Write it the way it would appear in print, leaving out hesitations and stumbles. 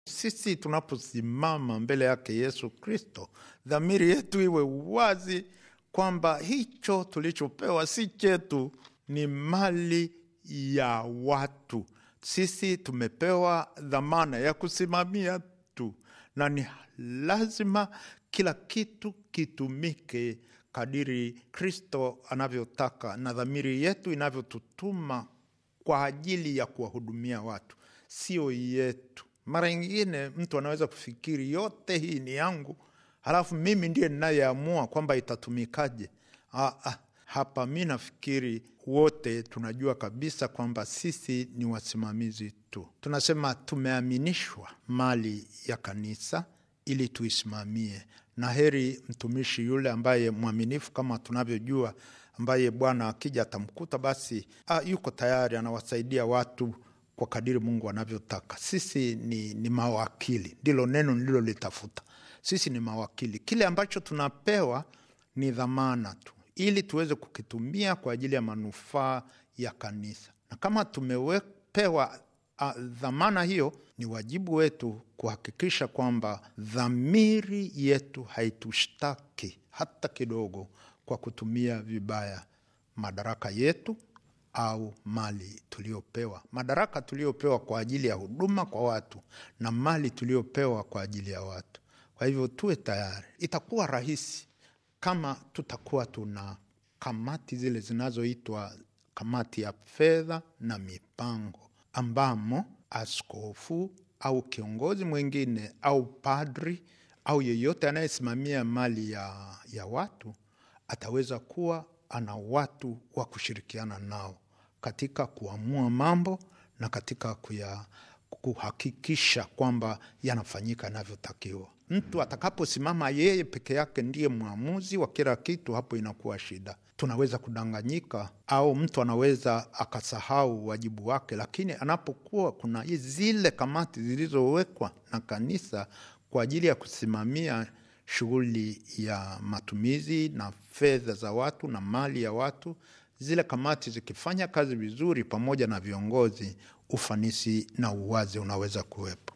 Sisi tunaposimama mbele yake Yesu Kristo, dhamiri yetu iwe wazi kwamba hicho tulichopewa si chetu, ni mali ya watu. Sisi tumepewa dhamana ya kusimamia tu, na ni lazima kila kitu kitumike kadiri Kristo anavyotaka na dhamiri yetu inavyotutuma kwa ajili ya kuwahudumia watu, sio yetu. Mara nyingine mtu anaweza kufikiri yote hii ni yangu, halafu mimi ndiye ninayeamua kwamba itatumikaje. Hapa mimi nafikiri wote tunajua kabisa kwamba sisi ni wasimamizi tu. Tunasema tumeaminishwa mali ya kanisa ili tuisimamie, na heri mtumishi yule ambaye mwaminifu, kama tunavyojua, ambaye Bwana akija atamkuta basi yuko tayari, anawasaidia watu kwa kadiri Mungu anavyotaka. Sisi ni mawakili, ndilo neno nililolitafuta. Sisi ni mawakili. Kile ambacho tunapewa ni dhamana tu, ili tuweze kukitumia kwa ajili ya manufaa ya kanisa. Na kama tumepewa dhamana hiyo, ni wajibu wetu kuhakikisha kwamba dhamiri yetu haitushtaki hata kidogo kwa kutumia vibaya madaraka yetu au mali tuliopewa. Madaraka tuliopewa kwa ajili ya huduma kwa watu, na mali tuliopewa kwa ajili ya watu. Kwa hivyo tuwe tayari. Itakuwa rahisi kama tutakuwa tuna kamati zile zinazoitwa kamati ya fedha na mipango, ambamo askofu au kiongozi mwingine au padri au yeyote anayesimamia mali ya watu ataweza kuwa ana watu wa kushirikiana nao katika kuamua mambo na katika kuhakikisha kwamba yanafanyika yanavyotakiwa. Mtu atakaposimama yeye peke yake ndiye muamuzi wa kila kitu, hapo inakuwa shida. Tunaweza kudanganyika, au mtu anaweza akasahau wajibu wake. Lakini anapokuwa kuna zile kamati zilizowekwa na kanisa kwa ajili ya kusimamia shughuli ya matumizi na fedha za watu na mali ya watu, zile kamati zikifanya kazi vizuri pamoja na viongozi, ufanisi na uwazi unaweza kuwepo.